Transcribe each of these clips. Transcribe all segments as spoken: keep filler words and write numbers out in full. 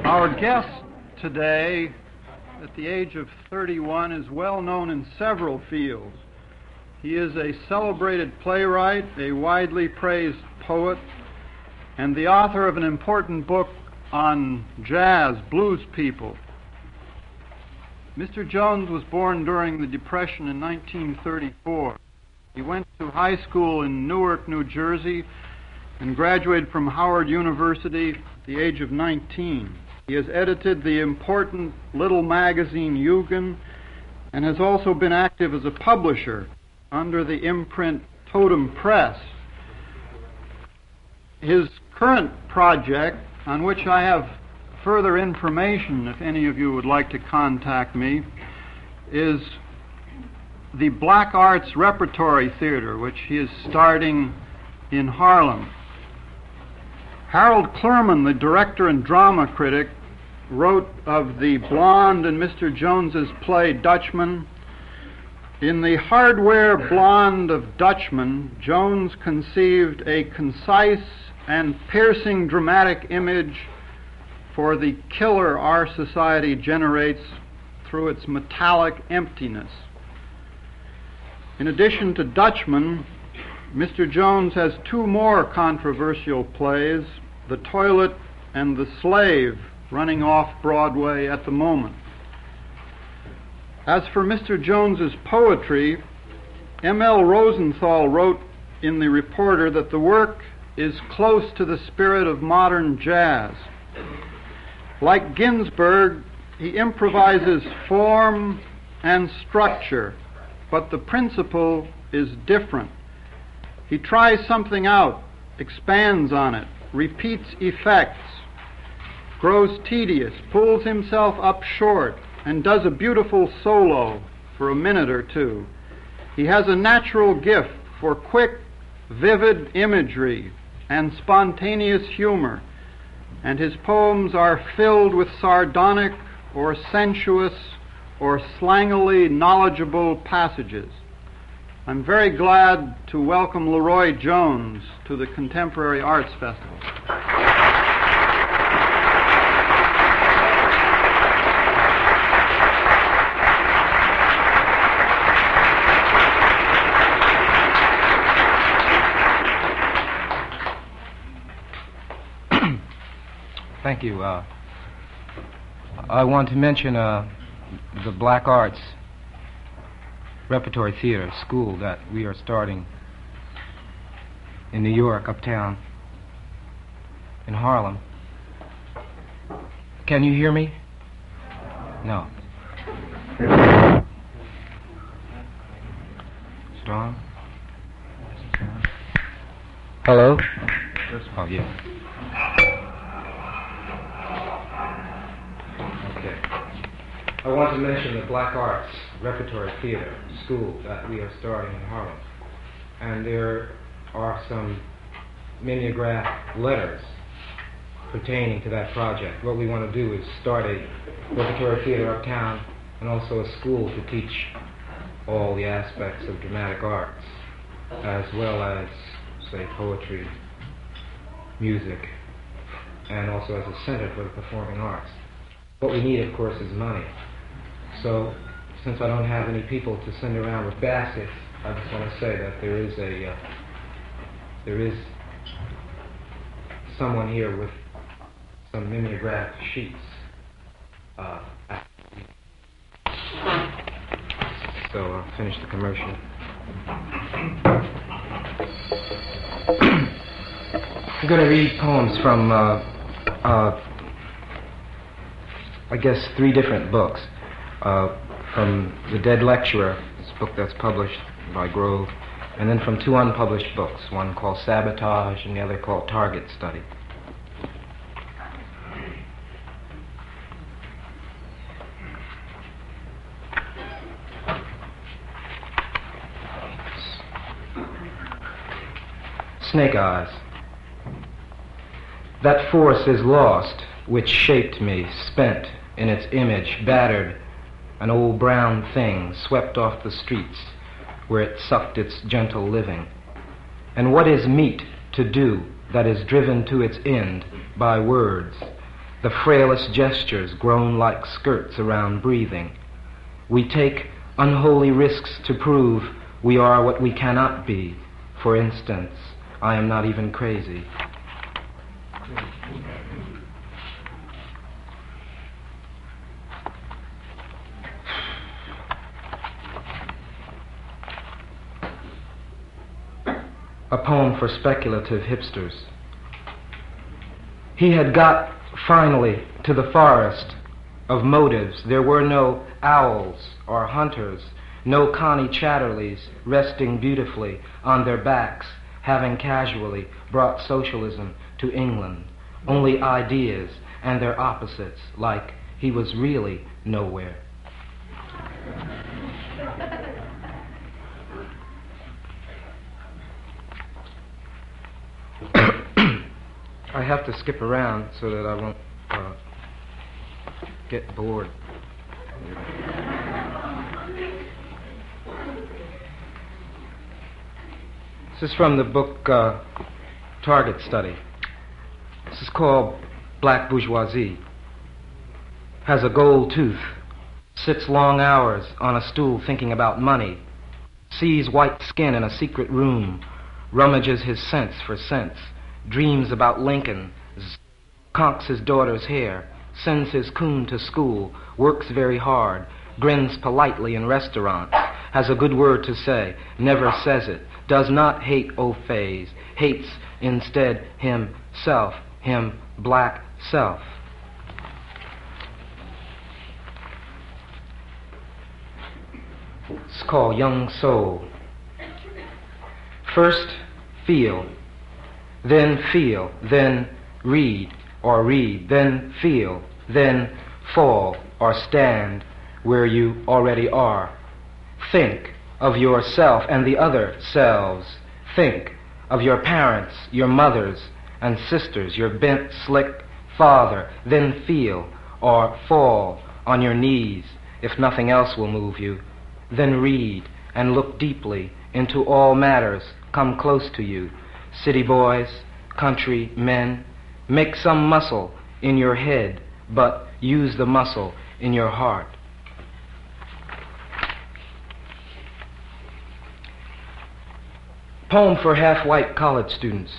Our guest today, at the age of thirty-one, is well known in several fields. He is a celebrated playwright, a widely praised poet, and the author of an important book on jazz, blues people. Mister Jones was born during the Depression in nineteen thirty-four. He went to high school in Newark, New Jersey, and graduated from Howard University at the age of nineteen. He has edited the important little magazine Eugen and has also been active as a publisher under the imprint Totem Press. His current project, on which I have further information if any of you would like to contact me, is the Black Arts Repertory Theater, which he is starting in Harlem. Harold Clurman, the director and drama critic, wrote of the blonde in Mister Jones's play Dutchman. In the hardware blonde of Dutchman, Jones conceived a concise and piercing dramatic image for the killer our society generates through its metallic emptiness. In addition to Dutchman, Mister Jones has two more controversial plays, The Toilet and The Slave, running off Broadway at the moment. As for Mister Jones's poetry, M L Rosenthal wrote in The Reporter that the work is close to the spirit of modern jazz. Like Ginsberg, he improvises form and structure, but the principle is different. He tries something out, expands on it, repeats effects, grows tedious, pulls himself up short, and does a beautiful solo for a minute or two. He has a natural gift for quick, vivid imagery and spontaneous humor, and his poems are filled with sardonic or sensuous or slangily knowledgeable passages. I'm very glad to welcome Leroy Jones to the Contemporary Arts Festival. Thank you. Uh, I want to mention uh, the Black Arts Repertory Theater School that we are starting in New York, uptown, in Harlem. Can you hear me? No. Strong? Hello? Oh, yeah. I want to mention the Black Arts Repertory Theater School that we are starting in Harlem. And there are some mimeograph letters pertaining to that project. What we want to do is start a repertory theater uptown and also a school to teach all the aspects of dramatic arts, as well as, say, poetry, music, and also as a center for the performing arts. What we need, of course, is money. So, since I don't have any people to send around with baskets, I just want to say that there is a uh, there is someone here with some mimeograph sheets. Uh, so I'll finish the commercial. I'm going to read poems from, uh, uh, I guess, three different books. Uh, from The Dead Lecturer, this book that's published by Grove, and then from two unpublished books, one called Sabotage and the other called Target Study. Snake Eyes. That force is lost which shaped me, spent in its image, battered, an old brown thing swept off the streets where it sucked its gentle living. And what is meet to do that is driven to its end by words, The frailest gestures groan like skirts around breathing. We take unholy risks to prove we are what we cannot be. For instance, I am not even crazy. A poem for speculative hipsters. He had got finally to the forest of motives. There were no owls or hunters, no Connie Chatterleys resting beautifully on their backs, having casually brought socialism to England. Only ideas and their opposites, like he was really nowhere. I have to skip around so that I won't uh, get bored. This is from the book uh, Target Study. This is called Black Bourgeoisie. Has a gold tooth, sits long hours on a stool thinking about money, sees white skin in a secret room, rummages his cents for cents, dreams about Lincoln, conks his daughter's hair, sends his coon to school, works very hard, grins politely in restaurants, has a good word to say, never says it, does not hate au phase, hates instead himself, him black self. It's called Young Soul. First, feel. Then feel, then read or read, then feel, then fall or stand where you already are. Think of yourself and the other selves. Think of your parents, your mothers and sisters, your bent, slick father. Then feel or fall on your knees if nothing else will move you. Then read and look deeply into all matters come close to you. City boys, country men, make some muscle in your head, but use the muscle in your heart. Poem for half-white college students.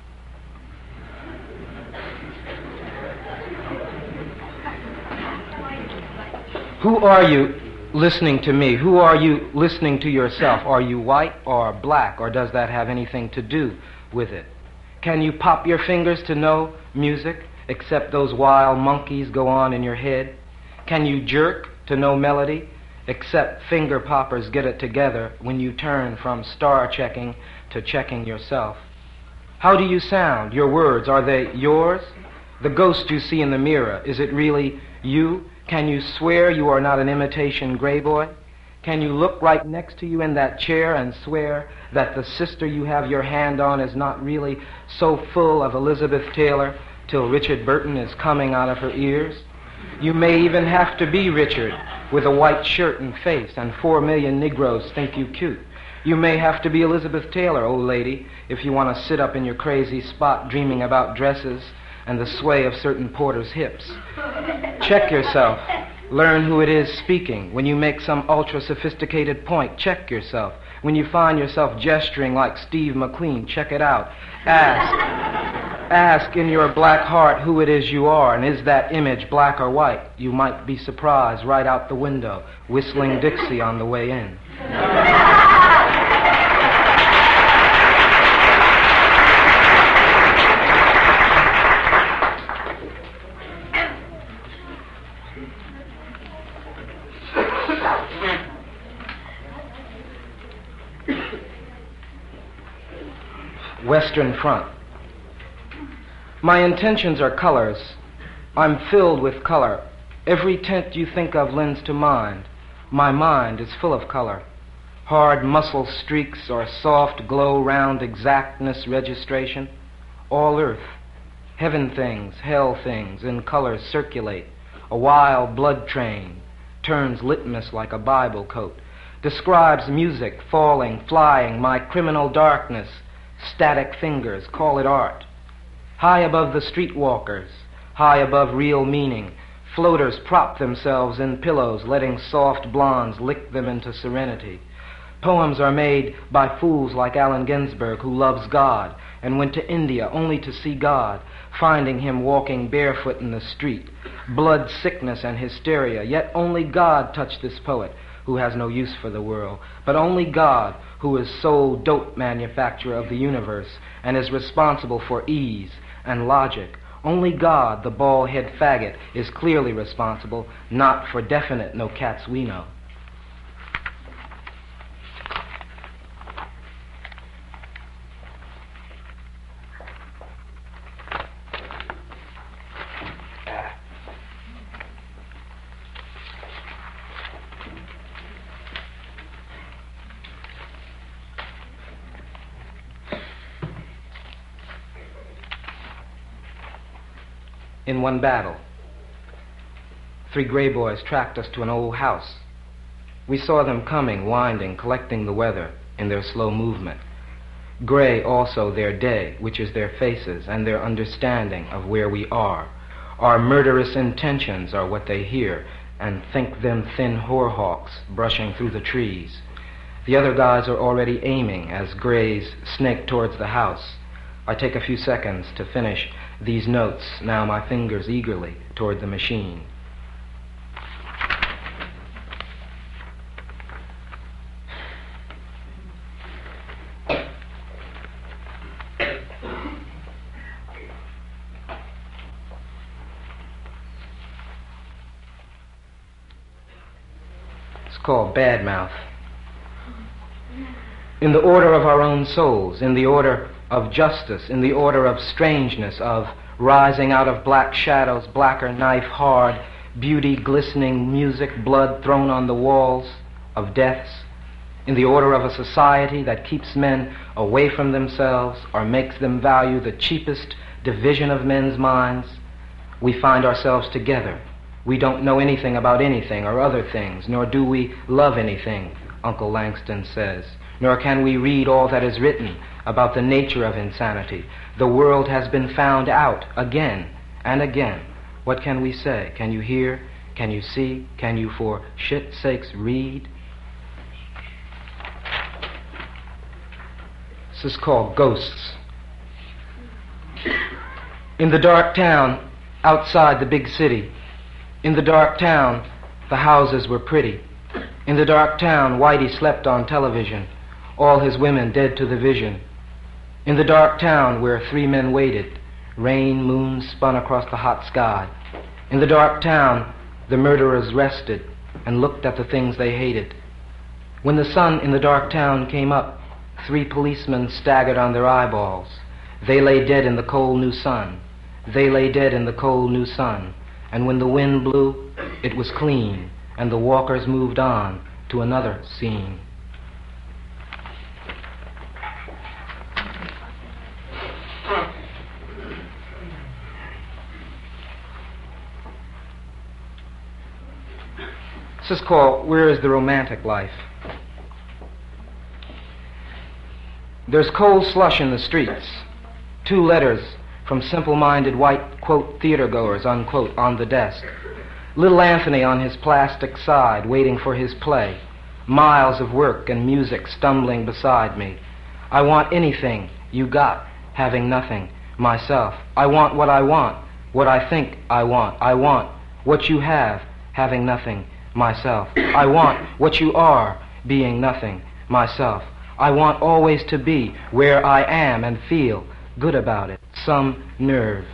Who are you listening to me? Who are you listening to yourself? Are you white or black, or does that have anything to do with it? Can you pop your fingers to know music, except those wild monkeys go on in your head? Can you jerk to no melody, except finger poppers get it together when you turn from star checking to checking yourself? How do you sound? Your words, are they yours? The ghost you see in the mirror, is it really you? Can you swear you are not an imitation gray boy? Can you look right next to you in that chair and swear that the sister you have your hand on is not really so full of Elizabeth Taylor till Richard Burton is coming out of her ears? You may even have to be Richard with a white shirt and face, and four million Negroes think you cute. You may have to be Elizabeth Taylor, old lady, if you want to sit up in your crazy spot dreaming about dresses and the sway of certain porters' hips. Check yourself. Learn who it is speaking. When you make some ultra-sophisticated point, check yourself. When you find yourself gesturing like Steve McQueen, check it out. Ask. Ask in your black heart who it is you are, and is that image black or white? You might be surprised right out the window, whistling Dixie on the way in. Western Front. My intentions are colors. I'm filled with color. Every tint you think of lends to mind. My mind is full of color. Hard muscle streaks or soft glow round exactness registration. All earth. Heaven things, hell things, in colors circulate. A wild blood train turns litmus like a Bible coat. Describes music, falling, flying, my criminal darkness. Static fingers, call it art. High above the streetwalkers, high above real meaning. Floaters prop themselves in pillows, letting soft blondes lick them into serenity. Poems are made by fools like Allen Ginsberg, who loves God and went to India only to see God, finding him walking barefoot in the street. Blood sickness and hysteria, yet only God touched this poet, who has no use for the world, but only God, who is sole dope manufacturer of the universe and is responsible for ease and logic. Only God, the bald-head faggot, is clearly responsible, not for definite no cats we know. In one battle, three gray boys tracked us to an old house. We saw them coming, winding, collecting the weather in their slow movement. Gray also their day, which is their faces and their understanding of where we are. Our murderous intentions are what they hear, and think them thin whorehawks brushing through the trees. The other guys are already aiming as Grays snake towards the house. I take a few seconds to finish these notes, now my fingers eagerly toward the machine. It's called Bad Mouth. In the order of our own souls, in the order of justice, in the order of strangeness, of rising out of black shadows, blacker knife hard, beauty, glistening music, blood thrown on the walls, of deaths, in the order of a society that keeps men away from themselves or makes them value the cheapest division of men's minds, we find ourselves together. We don't know anything about anything or other things, nor do we love anything, Uncle Langston says, nor can we read all that is written about the nature of insanity. The world has been found out again and again. What can we say? Can you hear? Can you see? Can you for shit's sakes read? This is called Ghosts. In the dark town outside the big city, in the dark town the houses were pretty. In the dark town Whitey slept on television, all his women dead to the vision. In the dark town where three men waited, rain, moon spun across the hot sky. In the dark town, the murderers rested and looked at the things they hated. When the sun in the dark town came up, three policemen staggered on their eyeballs. They lay dead in the cold new sun. They lay dead in the cold new sun. And when the wind blew, it was clean, and the walkers moved on to another scene. This is called Where is the Romantic Life? There's cold slush in the streets. Two letters from simple-minded white, quote, theater-goers, unquote, on the desk. Little Anthony on his plastic side, waiting for his play. Miles of work and music stumbling beside me. I want anything you got, having nothing, myself. I want what I want, what I think I want. I want what you have, having nothing, myself. I want what you are, being nothing, myself. I want always to be where I am and feel good about it, some nerve.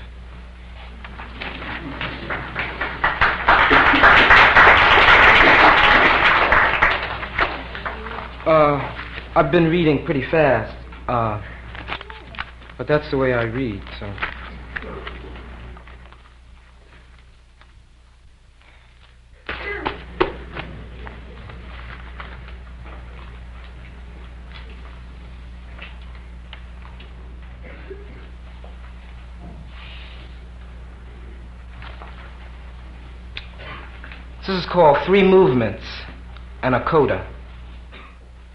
Uh, I've been reading pretty fast, uh, but that's the way I read, so... This is called Three Movements and a Coda.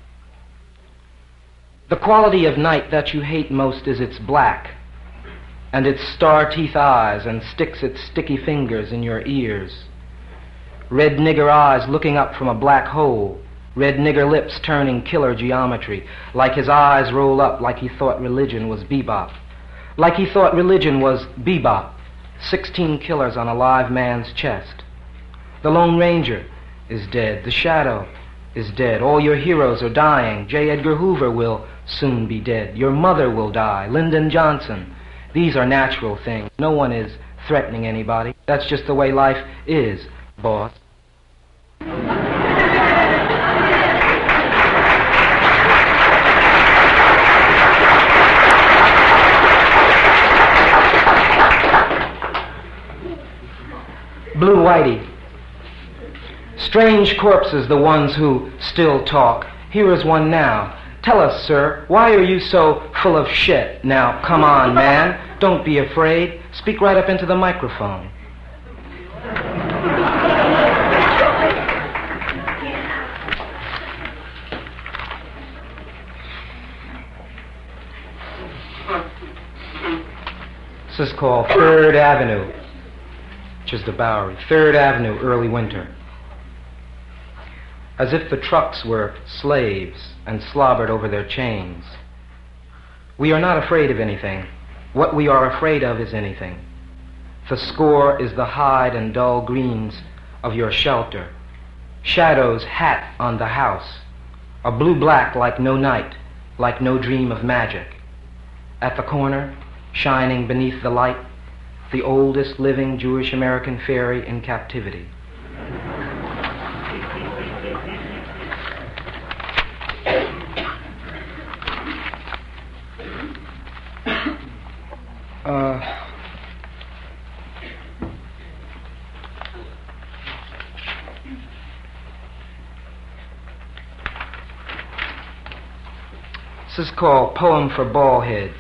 The quality of night that you hate most is its black. and its star-teeth eyes, and sticks its sticky fingers in your ears. Red nigger eyes looking up from a black hole, red nigger lips turning killer geometry, like his eyes roll up like he thought religion was bebop. Like he thought religion was bebop. Sixteen killers on a live man's chest. The Lone Ranger is dead. The Shadow is dead. All your heroes are dying. J. Edgar Hoover will soon be dead. Your mother will die. Lyndon Johnson. These are natural things. No one is threatening anybody. That's just the way life is, boss. Blue Whitey. Strange corpses, the ones who still talk. Here is one now. Tell us, sir, why are you so full of shit? Now, come on, man. Don't be afraid. Speak right up into the microphone. This is called Third Avenue, which is the Bowery. Third Avenue, early winter. As if the trucks were slaves and slobbered over their chains. We are not afraid of anything. What we are afraid of is anything. The score is the hide and dull greens of your shelter. Shadows hat on the house. A blue-black like no night, like no dream of magic. At the corner, shining beneath the light, the oldest living Jewish-American fairy in captivity. Uh, this is called Poem for Ballheads.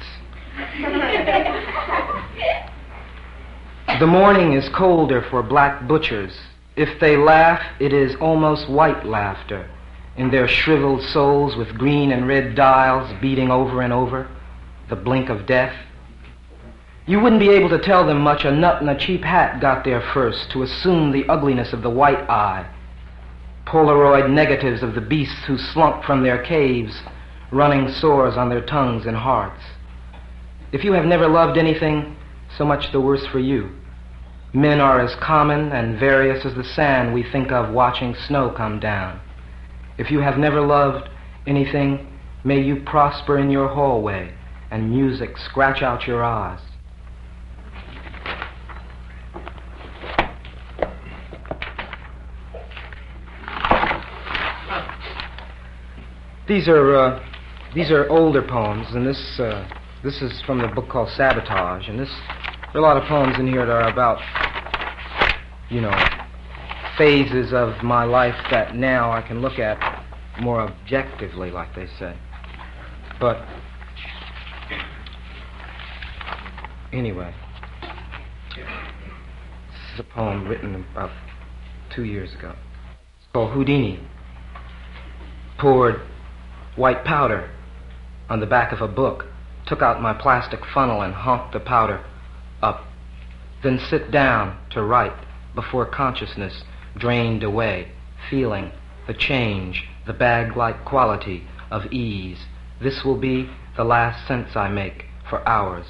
The morning is colder for black butchers. If they laugh, it is almost white laughter, in their shriveled souls with green and red dials beating over and over, the blink of death. You wouldn't be able to tell them much. A nut and a cheap hat got there first to assume the ugliness of the white eye. Polaroid negatives of the beasts who slunk from their caves, running sores on their tongues and hearts. If you have never loved anything, so much the worse for you. Men are as common and various as the sand we think of watching snow come down. If you have never loved anything, may you prosper in your hallway and music scratch out your eyes. These are uh, these are older poems, and this uh, this is from the book called Sabotage. And this there are a lot of poems in here that are about, you know, phases of my life that now I can look at more objectively, like they say. But anyway, this is a poem written about two years ago. It's called Houdini. Poured white powder on the back of a book, took out my plastic funnel and honked the powder up, then sit down to write before consciousness drained away, feeling the change, the bag-like quality of ease. This will be the last sense I make for hours.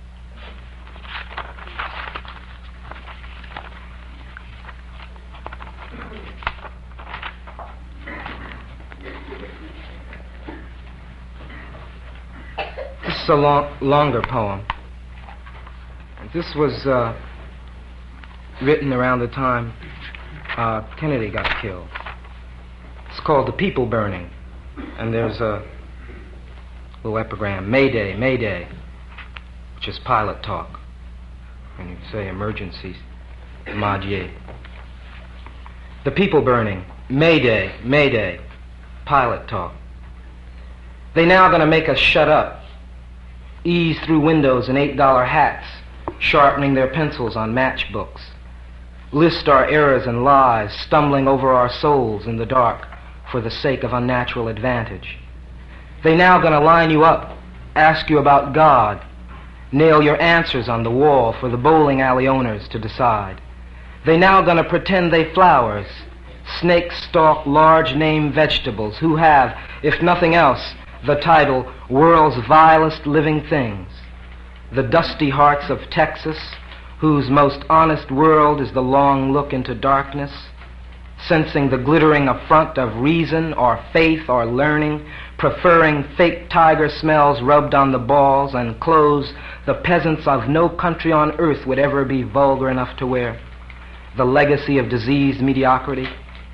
This is a long, longer poem. This was uh, written around the time uh, Kennedy got killed. It's called The People Burning. And there's a little epigram, Mayday, Mayday, which is pilot talk. When you say emergency, Madier. The People Burning, Mayday, Mayday, pilot talk. They now gonna make us shut up. Ease through windows in eight dollar hats, sharpening their pencils on matchbooks. List our errors and lies, stumbling over our souls in the dark for the sake of unnatural advantage. They now gonna line you up, ask you about God, nail your answers on the wall for the bowling alley owners to decide. They now gonna pretend they flowers, snakes stalk large name vegetables who have, if nothing else, the title World's Vilest Living Things. The dusty hearts of Texas, whose most honest world is the long look into darkness, sensing the glittering affront of reason or faith or learning, preferring fake tiger smells rubbed on the balls and clothes the peasants of no country on earth would ever be vulgar enough to wear. The legacy of diseased mediocrity.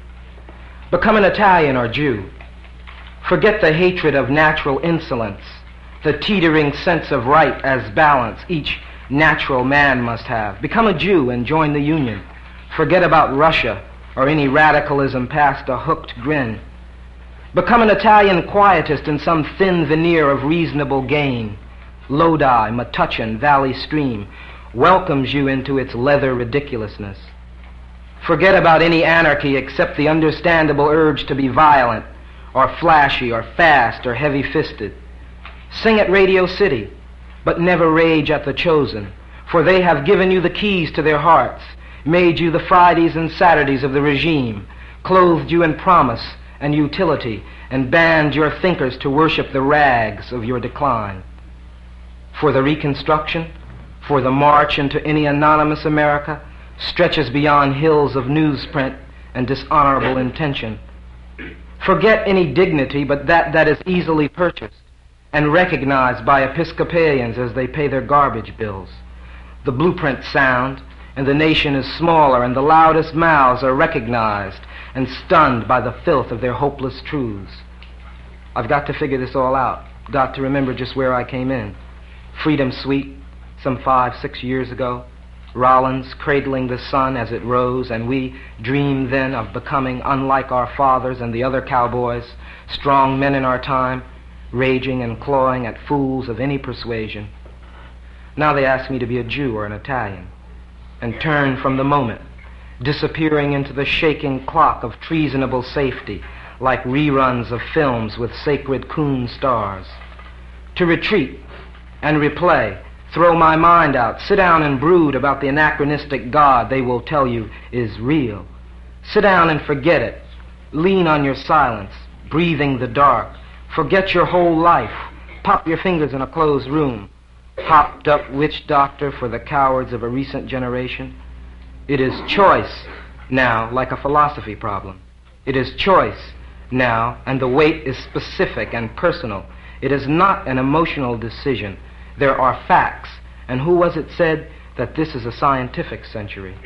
Become an Italian or Jew. Forget the hatred of natural insolence, the teetering sense of right as balance each natural man must have. Become a Jew and join the Union. Forget about Russia or any radicalism past a hooked grin. Become an Italian quietist in some thin veneer of reasonable gain. Lodi, Metuchen, Valley Stream welcomes you into its leather ridiculousness. Forget about any anarchy except the understandable urge to be violent or flashy or fast or heavy-fisted. Sing at Radio City, but never rage at the chosen, for they have given you the keys to their hearts, made you the Fridays and Saturdays of the regime, clothed you in promise and utility, and banned your thinkers to worship the rags of your decline. For the Reconstruction, for the march into any anonymous America, stretches beyond hills of newsprint and dishonorable intention. Forget any dignity but that that is easily purchased and recognized by Episcopalians as they pay their garbage bills. The blueprints sound, and the nation is smaller, and the loudest mouths are recognized and stunned by the filth of their hopeless truths. I've got to figure this all out, got to remember just where I came in. Freedom Sweet, some five, six years ago. Rollins cradling the sun as it rose, and we dreamed then of becoming unlike our fathers and the other cowboys, strong men in our time, raging and clawing at fools of any persuasion. Now they ask me to be a Jew or an Italian, and turn from the moment, disappearing into the shaking clock of treasonable safety, like reruns of films with sacred coon stars. To retreat and replay, throw my mind out, sit down and brood about the anachronistic God they will tell you is real. Sit down and forget it. Lean on your silence, breathing the dark. Forget your whole life. Pop your fingers in a closed room. Hopped up witch doctor for the cowards of a recent generation. It is choice now, like a philosophy problem. It is choice now, and the weight is specific and personal. It is not an emotional decision. There are facts. And who was it said that this is a scientific century?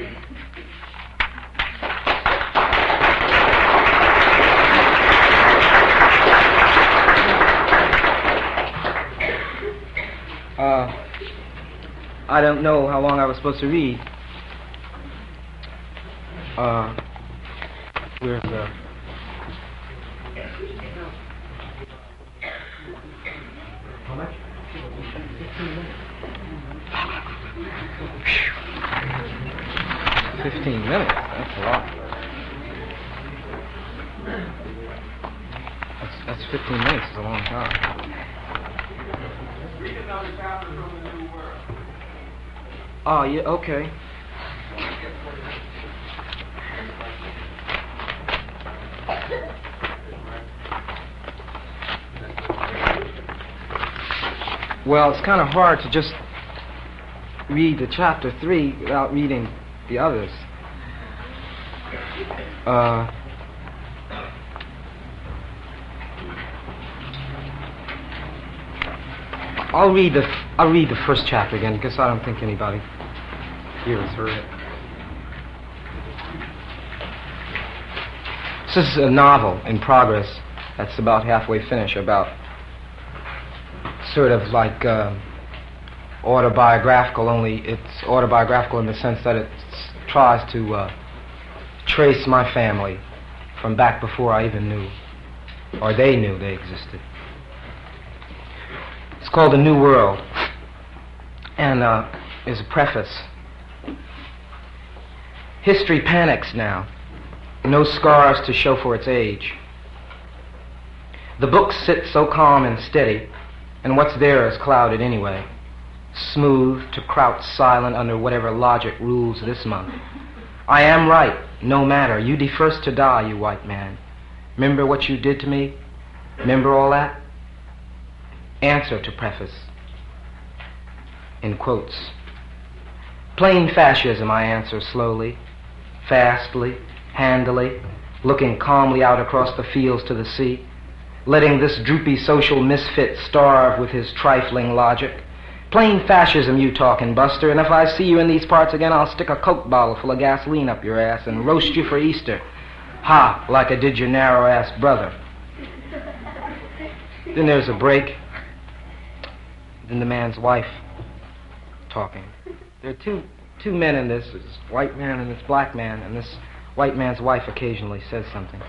Uh, I don't know how long I was supposed to read. Uh, where's the... How much? Fifteen minutes. That's a lot. That's, that's fifteen minutes. It's a long time. Read another chapter from the New World. Oh, yeah, okay. Well, it's kind of hard to just read the chapter three without reading the others. Uh, I'll read the I'll read the first chapter again because I don't think anybody here has heard it. This is a novel in progress that's about halfway finished, about sort of like uh, autobiographical, only it's autobiographical in the sense that it tries to uh, trace my family from back before I even knew, or they knew they existed. It's called The New World, and uh, is a preface. History panics now, no scars to show for its age. The books sit so calm and steady, and what's there is clouded anyway. smooth to crouch silent under whatever logic rules this month. I am right, no matter. You de first to die, you white man. Remember what you did to me? Remember all that? Answer to preface. In quotes. Plain fascism, I answer slowly, fastly, handily, looking calmly out across the fields to the sea, letting this droopy social misfit starve with his trifling logic. Plain fascism you talking, Buster, and if I see you in these parts again, I'll stick a Coke bottle full of gasoline up your ass and roast you for Easter. Ha, like I did your narrow-ass brother. Then there's a break. Then the man's wife talking. There are two two men in this, this white man and this black man, and this white man's wife occasionally says something.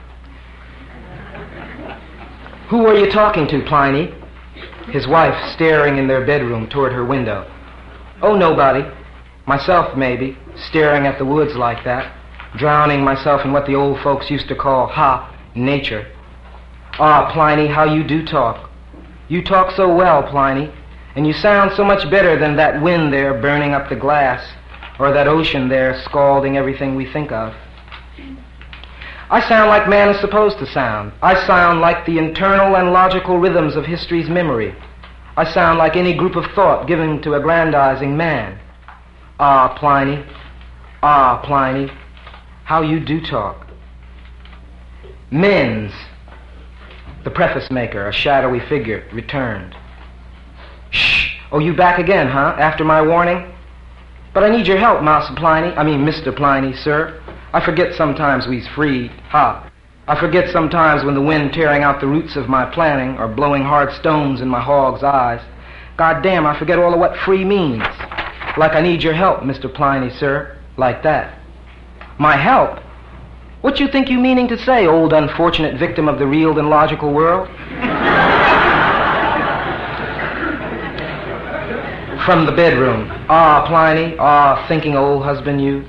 Who are you talking to, Pliny? His wife staring in their bedroom toward her window. Oh, nobody. Myself, maybe, staring at the woods like that, drowning myself in what the old folks used to call, ha, nature. Ah, Pliny, how you do talk. You talk so well, Pliny, and you sound so much better than that wind there burning up the glass, or that ocean there scalding everything we think of. I sound like man is supposed to sound. I sound like the internal and logical rhythms of history's memory. I sound like any group of thought given to aggrandizing man. Ah, Pliny, ah, Pliny, how you do talk. Men's, the preface maker, a shadowy figure, returned. Shh, oh, you back again, huh, after my warning? But I need your help, Master Pliny, I mean Mister Pliny, sir. I forget sometimes we's free, ha. I forget sometimes when the wind tearing out the roots of my planning or blowing hard stones in my hog's eyes. God damn, I forget all of what free means. Like I need your help, Mister Pliny, sir, like that. My help? What you think you meaning to say, old unfortunate victim of the real and logical world? From the bedroom. Ah, Pliny, ah, thinking old husband you.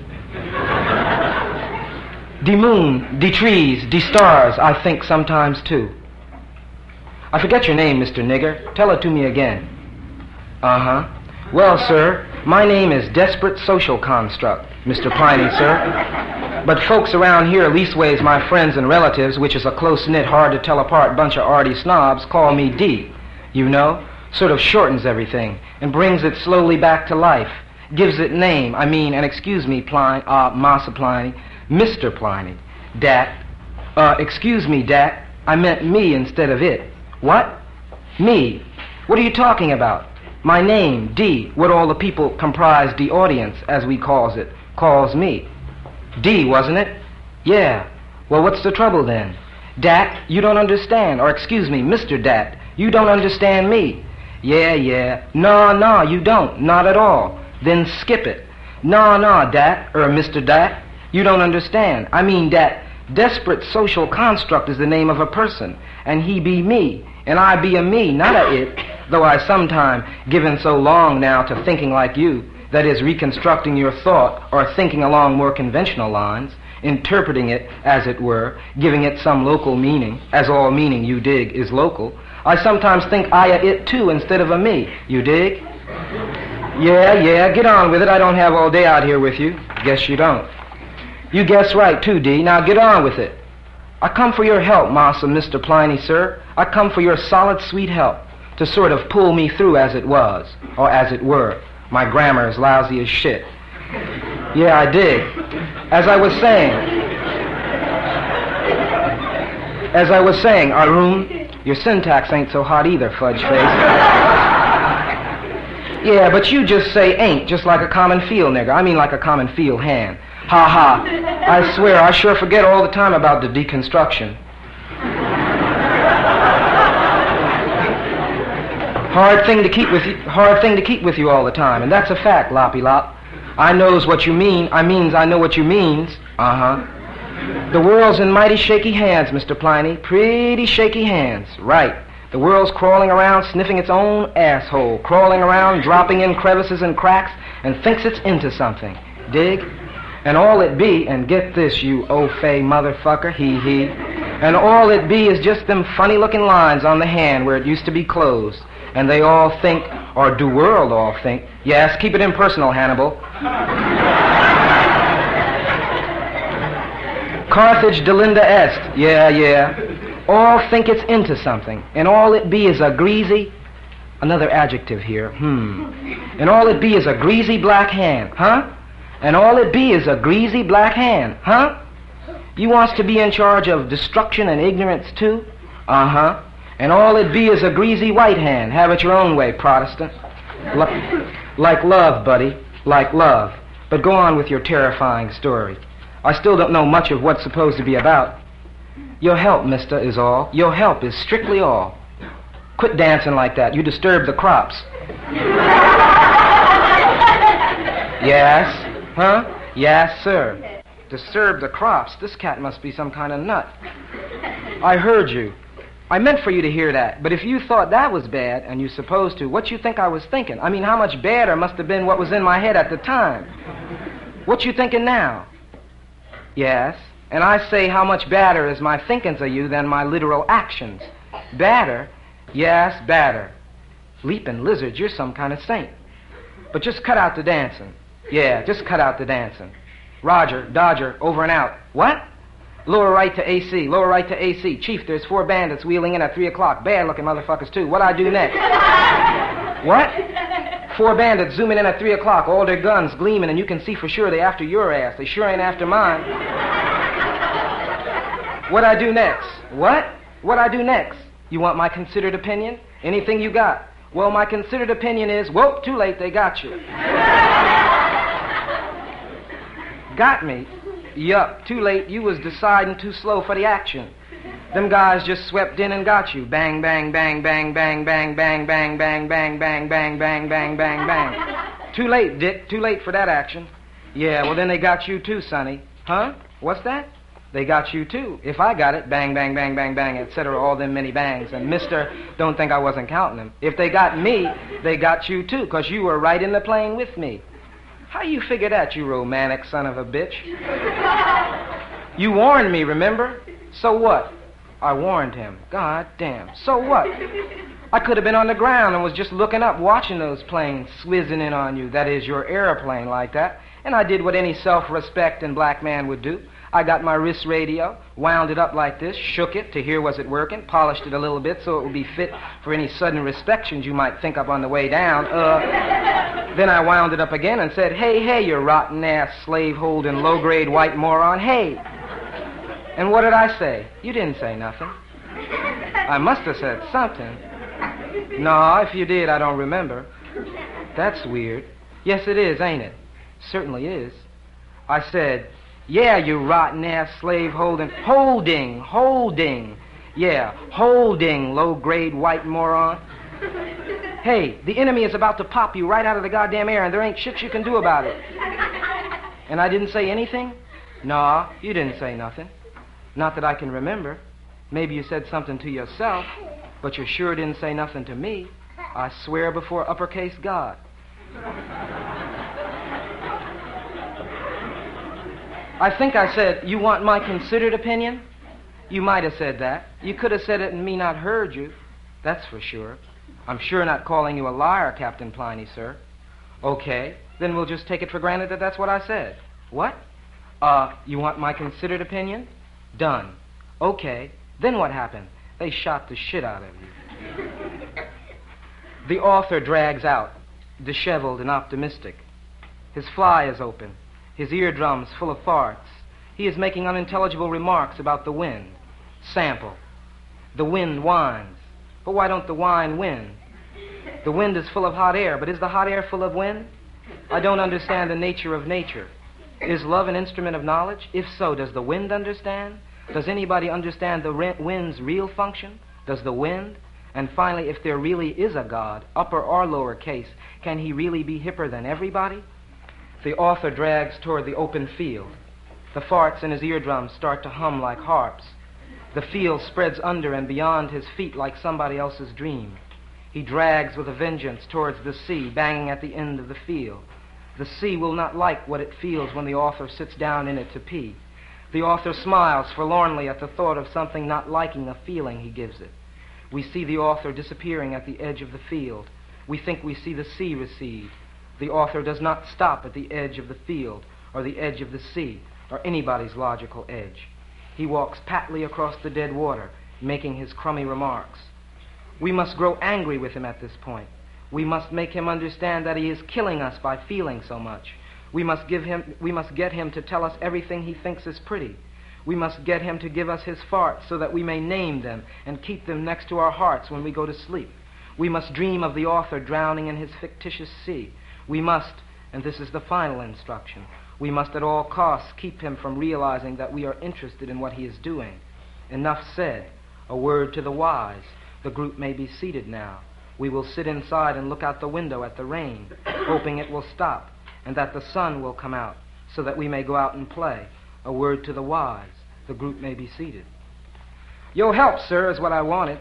De moon, de trees, de stars, I think sometimes too. I forget your name, Mister Nigger. Tell it to me again. Uh-huh. Well, sir, my name is Desperate Social Construct, Mister Pliny, sir. But folks around here, leastways my friends and relatives, which is a close-knit, hard-to-tell-apart bunch of arty snobs, call me D. You know? Sort of shortens everything and brings it slowly back to life. Gives it name, I mean, and excuse me, Pliny, ah, uh, Massa Pliny, Mister Pliny. Dat. Uh, excuse me, Dat. I meant me instead of it. What? Me. What are you talking about? My name, D, what all the people comprised the audience, as we calls it, calls me. D, wasn't it? Yeah. Well, what's the trouble then? Dat, you don't understand. Or excuse me, Mister Dat, you don't understand me. Yeah, yeah. No, no, you don't. Not at all. Then skip it. No, no, Dat, or Mister Dat. You don't understand. I mean that Desperate Social Construct is the name of a person, and he be me, and I be a me, not a it, though I sometime, given so long now to thinking like you, that is, reconstructing your thought, or thinking along more conventional lines, interpreting it, as it were, giving it some local meaning, as all meaning, you dig, is local, I sometimes think I a it too instead of a me, you dig? Yeah, yeah, get on with it. I don't have all day out here with you. Guess you don't. You guess right, too, D. Now get on with it. I come for your help, Massa Mister Pliny, sir. I come for your solid, sweet help to sort of pull me through as it was, or as it were. My grammar is lousy as shit. Yeah, I dig. As I was saying, as I was saying, Arun, your syntax ain't so hot either, fudge face. Yeah, but you just say ain't, just like a common field nigger. I mean like a common field hand. Ha ha. I swear, I sure forget all the time about the deconstruction. Hard thing to keep with you, hard thing to keep with you all the time, and that's a fact, Loppy Lop. I knows what you mean. I means I know what you means. Uh-huh. The world's in mighty shaky hands, Mister Pliny. Pretty shaky hands. Right. The world's crawling around, sniffing its own asshole, crawling around, dropping in crevices and cracks, and thinks it's into something. Dig? And all it be, and get this, you au-fait motherfucker, hee-hee, and all it be is just them funny-looking lines on the hand where it used to be closed, and they all think, Or do world all think? Yes, keep it impersonal, Hannibal. Carthage delinda est. Yeah, yeah. All think it's into something, and all it be is a greasy, another adjective here, hmm. And all it be is a greasy black hand, huh? And all it be is a greasy black hand, huh? You wants to be in charge of destruction and ignorance too? Uh-huh. And all it be is a greasy white hand. Have it your own way, Protestant. L- like love, buddy. Like love. But go on with your terrifying story. I still don't know much of what's supposed to be about. Your help, mister, is all. Your help is strictly all. Quit dancing like that. You disturb the crops. Yes? Huh? Yes, sir. Disturb the crops. This cat must be some kind of nut. I heard you. I meant for you to hear that. But if you thought that was bad, and you supposed to, what you think I was thinking? I mean, how much badder must have been what was in my head at the time? What you thinking now? Yes. And I say how much badder is my thinkings of you than my literal actions. Badder? Yes, badder. Leaping lizards, you're some kind of saint. But just cut out the dancing. Yeah, just cut out the dancing. Roger, Dodger, over and out. What? Lower right to A C, lower right to A C. Chief, there's four bandits wheeling in at three o'clock. Bad-looking motherfuckers, too. What I do next? What? Four bandits zooming in at three o'clock, all their guns gleaming, and you can see for sure they after your ass. They sure ain't after mine. What I do next? What? What I do next? You want my considered opinion? Anything you got? Well, my considered opinion is, whoop, too late, they got you. Got me? Yup, too late, you was deciding too slow for the action. Them guys just swept in and got you. Bang, bang, bang, bang, bang, bang, bang, bang, bang, bang, bang, bang, bang, bang, bang, bang. Too late, Dick, too late for that action. Yeah, well then they got you too, Sonny. Huh? What's that? They got you too. If I got it, bang, bang, bang, bang, bang, et cetera, all them many bangs. And mister, don't think I wasn't counting them. If they got me, they got you too, because you were right in the plane with me. How you figure that, you romantic son of a bitch? You warned me, remember? So what? I warned him. God damn. So what? I could have been on the ground and was just looking up, watching those planes swizzing in on you. That is, your airplane like that. And I did what any self-respecting black man would do. I got my wrist radio, wound it up like this, shook it to hear was it working, polished it a little bit so it would be fit for any sudden inspections you might think up on the way down. Uh, then I wound it up again and said, hey, hey, you rotten-ass, slave-holding, low-grade white moron, hey. And what did I say? You didn't say nothing. I must have said something. No, if you did, I don't remember. That's weird. Yes, it is, ain't it? Certainly is. I said, yeah, you rotten-ass slave-holding... Holding, holding. Yeah, holding, low-grade white moron. Hey, the enemy is about to pop you right out of the goddamn air, and there ain't shit you can do about it. And I didn't say anything? No, you didn't say nothing. Not that I can remember. Maybe you said something to yourself, but you sure didn't say nothing to me. I swear before uppercase God. I think I said, you want my considered opinion? You might have said that. You could have said it and me not heard you. That's for sure. I'm sure not calling you a liar, Captain Pliny, sir. Okay, then we'll just take it for granted that that's what I said. What? Uh, you want my considered opinion? Done. Okay, then what happened? They shot the shit out of you. The author drags out, disheveled and optimistic. His fly is open. His eardrums full of farts. He is making unintelligible remarks about the wind. Sample. The wind whines. But why don't the wine win? The wind is full of hot air, but is the hot air full of wind? I don't understand the nature of nature. Is love an instrument of knowledge? If so, does the wind understand? Does anybody understand the wind's real function? Does the wind? And finally, if there really is a God, upper or lower case, can he really be hipper than everybody? The author drags toward the open field. The farts in his eardrums start to hum like harps. The field spreads under and beyond his feet like somebody else's dream. He drags with a vengeance towards the sea, banging at the end of the field. The sea will not like what it feels when the author sits down in it to pee. The author smiles forlornly at the thought of something not liking the feeling he gives it. We see the author disappearing at the edge of the field. We think we see the sea recede. The author does not stop at the edge of the field or the edge of the sea or anybody's logical edge. He walks patly across the dead water, making his crummy remarks. We must grow angry with him at this point. We must make him understand that he is killing us by feeling so much. We must give him, we must get him to tell us everything he thinks is pretty. We must get him to give us his farts so that we may name them and keep them next to our hearts when we go to sleep. We must dream of the author drowning in his fictitious sea. We must, and this is the final instruction, we must at all costs keep him from realizing that we are interested in what he is doing. Enough said. A word to the wise. The group may be seated now. We will sit inside and look out the window at the rain, hoping it will stop and that the sun will come out so that we may go out and play. A word to the wise. The group may be seated. Your help, sir, is what I wanted.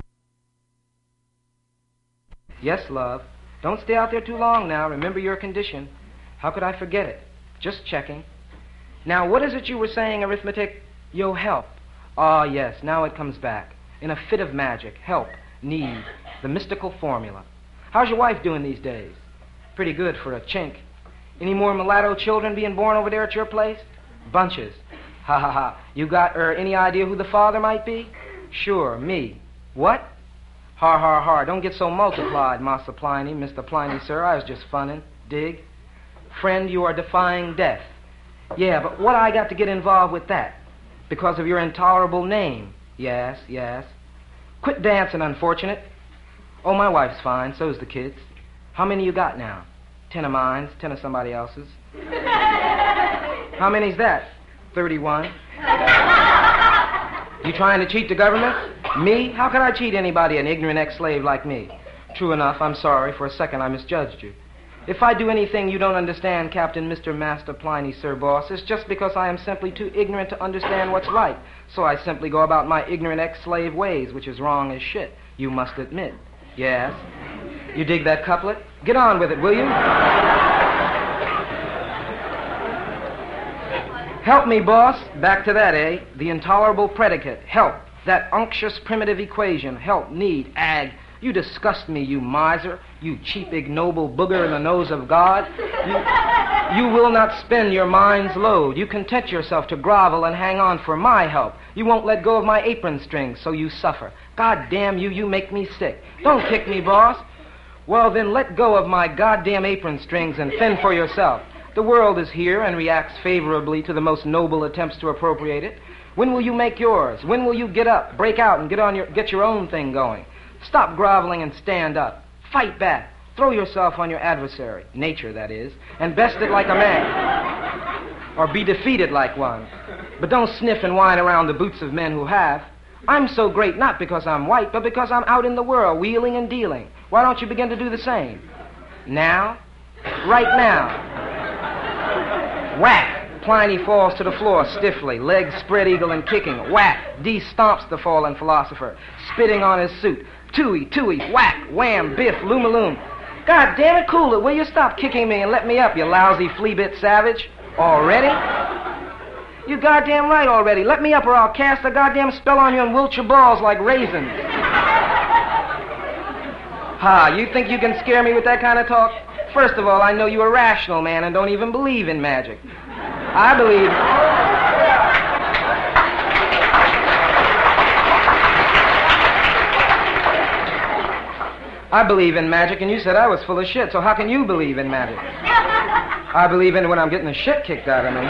Yes, love. Don't stay out there too long now. Remember your condition. How could I forget it? Just checking. Now, what is it you were saying, arithmetic? Yo, help. Ah, yes, now it comes back. In a fit of magic. Help. Need. The mystical formula. How's your wife doing these days? Pretty good for a chink. Any more mulatto children being born over there at your place? Bunches. Ha ha ha. You got, er, any idea who the father might be? Sure, me. What? Har har har. Don't get so multiplied, Massa Pliny, Mister Pliny, sir. I was just funning. Dig? Friend, you are defying death. Yeah, but what I got to get involved with that? Because of your intolerable name. Yes, yes. Quit dancing, unfortunate. Oh, my wife's fine. So's the kids. How many you got now? Ten of mine's, ten of somebody else's. How many's that? Thirty-one. You trying to cheat the government? Me? How can I cheat anybody, an ignorant ex-slave like me? True enough, I'm sorry. For a second, I misjudged you. If I do anything you don't understand, Captain, Mister Master Pliny, Sir Boss, it's just because I am simply too ignorant to understand what's right. So I simply go about my ignorant ex-slave ways, which is wrong as shit, you must admit. Yes? You dig that couplet? Get on with it, will you? Help me, boss. Back to that, eh? The intolerable predicate. Help. That unctuous primitive equation. Help, need, ag. You disgust me, you miser. You cheap, ignoble booger in the nose of God. You, you will not spend your mind's load. You content yourself to grovel and hang on for my help. You won't let go of my apron strings, so you suffer. God damn you, you make me sick. Don't kick me, boss. Well, then let go of my goddamn apron strings and fend for yourself. The world is here and reacts favorably to the most noble attempts to appropriate it. When will you make yours? When will you get up, break out, and get on your get your own thing going? Stop groveling and stand up. Fight back. Throw yourself on your adversary, nature, that is, and best it like a man. Or be defeated like one. But don't sniff and whine around the boots of men who have. I'm so great not because I'm white, but because I'm out in the world, wheeling and dealing. Why don't you begin to do the same? Now? Right now. Whack! Pliny falls to the floor stiffly, legs spread eagle and kicking. Whack! Dee stomps the fallen philosopher, spitting on his suit. Tooey, tooey, whack, wham, biff, loom-a-loom. God damn it, cool it. Will you stop kicking me and let me up, you lousy flea-bit savage? Already? You goddamn right already. Let me up or I'll cast a goddamn spell on you and wilt your balls like raisins. Ha, you think you can scare me with that kind of talk? First of all, I know you're a rational man and don't even believe in magic. I believe... I believe in magic, and you said I was full of shit, so how can you believe in magic? I believe in it when I'm getting the shit kicked out of me.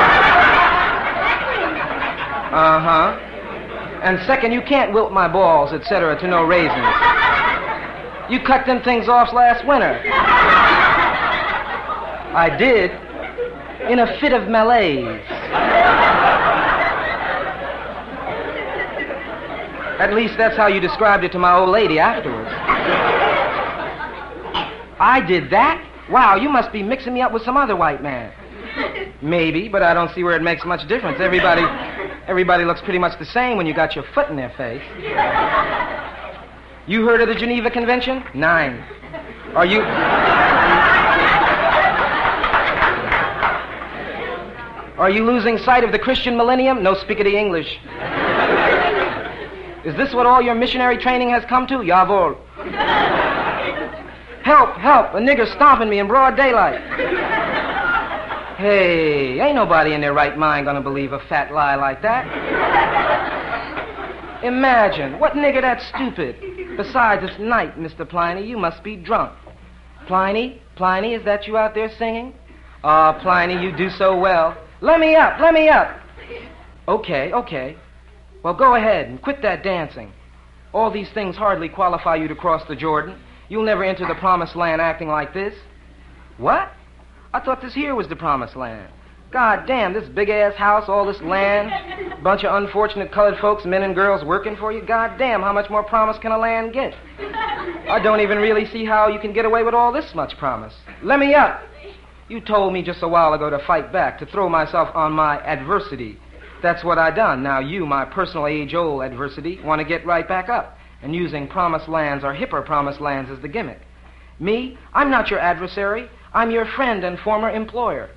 Uh-huh. And second, you can't wilt my balls, et cetera, to no raisins. You cut them things off last winter. I did, in a fit of malaise. At least that's how you described it to my old lady afterwards. I did that? Wow, you must be mixing me up with some other white man. Maybe, but I don't see where it makes much difference. Everybody, everybody looks pretty much the same when you got your foot in their face. You heard of the Geneva Convention? Nine. Are you... Are you losing sight of the Christian millennium? No speakity English. Is this what all your missionary training has come to? Jawohl. Help, help, a nigger stomping me in broad daylight. Hey, ain't nobody in their right mind gonna believe a fat lie like that. Imagine, what nigger that's stupid? Besides, it's night, Mister Pliny, you must be drunk. Pliny, Pliny, is that you out there singing? Ah, oh, Pliny, you do so well. Let me up, let me up. Okay, okay. Well, go ahead and quit that dancing. All these things hardly qualify you to cross the Jordan. You'll never enter the promised land acting like this. What? I thought this here was the promised land. God damn, this big-ass house, all this land, bunch of unfortunate colored folks, men and girls working for you. God damn, how much more promise can a land get? I don't even really see how you can get away with all this much promise. Let me up. You told me just a while ago to fight back, to throw myself on my adversity. That's what I done. Now you, my personal age-old adversity, want to get right back up, and using promised lands or hipper promised lands as the gimmick. Me, I'm not your adversary. I'm your friend and former employer.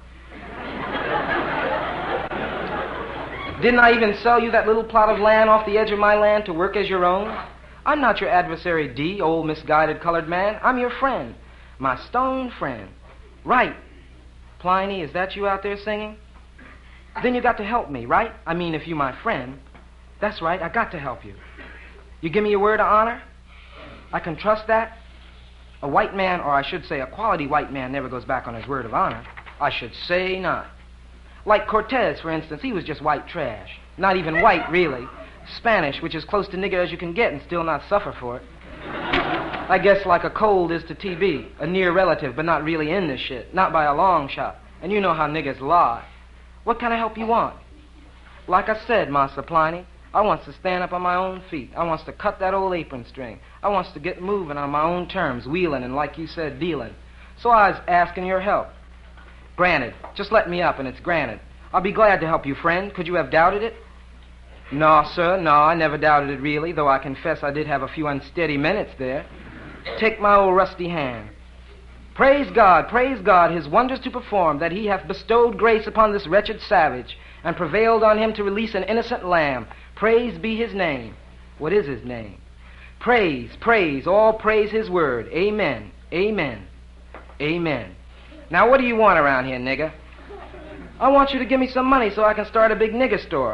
Didn't I even sell you that little plot of land off the edge of my land to work as your own? I'm not your adversary, D, old misguided colored man. I'm your friend, my stone friend. Right. Pliny, is that you out there singing? Then you got to help me, right? I mean, if you my friend. That's right, I got to help you. You give me your word of honor? I can trust that? A white man, or I should say a quality white man, never goes back on his word of honor. I should say not. Like Cortez, for instance, he was just white trash. Not even white, really. Spanish, which is close to nigger as you can get and still not suffer for it. I guess like a cold is to T B, a near relative, but not really in this shit. Not by a long shot. And you know how niggers lie. What kind of help you want? Like I said, Master Pliny, I wants to stand up on my own feet. I wants to cut that old apron string. I wants to get moving on my own terms, wheeling and, like you said, dealing. So I was asking your help. Granted. Just let me up, and it's granted. I'll be glad to help you, friend. Could you have doubted it? No, sir, no, I never doubted it, really, though I confess I did have a few unsteady minutes there. Take my old rusty hand. Praise God, praise God, his wonders to perform, that he hath bestowed grace upon this wretched savage, and prevailed on him to release an innocent lamb. Praise be his name. What is his name? Praise, praise, all praise his word. Amen, amen, amen. Now, what do you want around here, nigger? I want you to give me some money so I can start a big nigger store.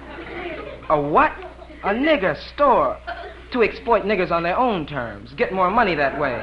A what? A nigger store. To exploit niggers on their own terms. Get more money that way.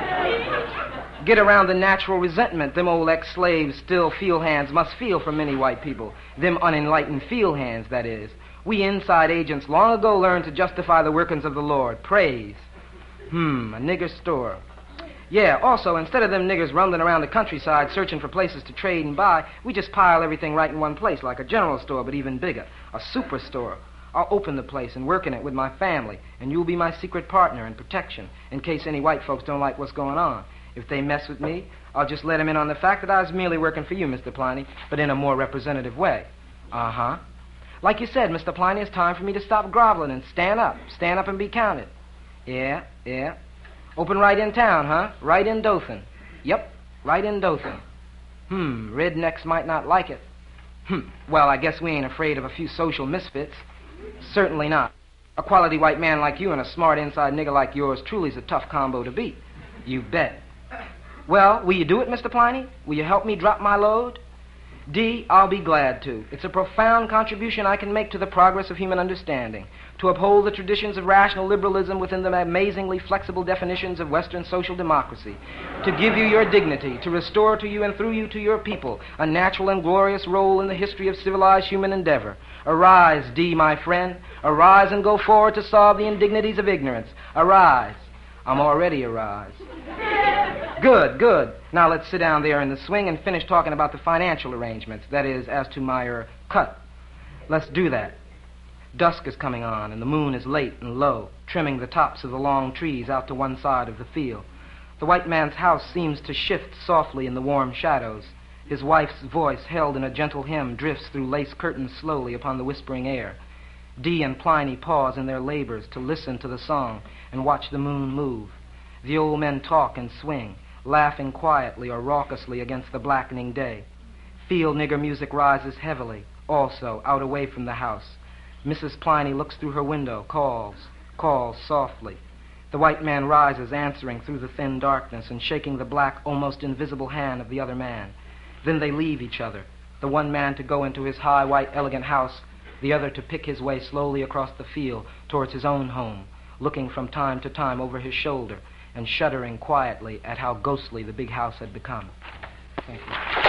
Get around the natural resentment them old ex-slaves, still field hands, must feel for many white people. Them unenlightened field hands, that is. We inside agents long ago learned to justify the workings of the Lord. Praise. Hmm, a nigger store. Yeah, also, instead of them niggers rumbling around the countryside searching for places to trade and buy, we just pile everything right in one place, like a general store, but even bigger. A superstore. I'll open the place and work in it with my family, and you'll be my secret partner and protection, in case any white folks don't like what's going on. If they mess with me, I'll just let them in on the fact that I was merely working for you, Mister Pliny, but in a more representative way. Uh-huh. Like you said, Mister Pliny, it's time for me to stop groveling and stand up. Stand up and be counted. Yeah, yeah. Open right in town, huh? Right in Dothan. Yep, right in Dothan. Hmm, rednecks might not like it. Hmm, well, I guess we ain't afraid of a few social misfits. Certainly not. A quality white man like you and a smart inside nigger like yours truly is a tough combo to beat. You bet. Well, will you do it, Mister Pliny? Will you help me drop my load? D, I'll be glad to. It's a profound contribution I can make to the progress of human understanding, to uphold the traditions of rational liberalism within the amazingly flexible definitions of Western social democracy, to give you your dignity, to restore to you and through you to your people a natural and glorious role in the history of civilized human endeavor. Arise, D, my friend. Arise and go forward to solve the indignities of ignorance. Arise. I'm already arise. Good, good. Now let's sit down there in the swing and finish talking about the financial arrangements. That is, as to my er, cut. Let's do that. Dusk is coming on, and the moon is late and low, trimming the tops of the long trees out to one side of the field. The white man's house seems to shift softly in the warm shadows. His wife's voice, held in a gentle hymn, drifts through lace curtains slowly upon the whispering air. Dee and Pliny pause in their labors to listen to the song and watch the moon move. The old men talk and swing, laughing quietly or raucously against the blackening day. Field nigger music rises heavily, also out away from the house. Missus Pliny looks through her window, calls, calls softly. The white man rises, answering through the thin darkness and shaking the black, almost invisible hand of the other man. Then they leave each other, the one man to go into his high, white, elegant house, the other to pick his way slowly across the field towards his own home, looking from time to time over his shoulder and shuddering quietly at how ghostly the big house had become. Thank you.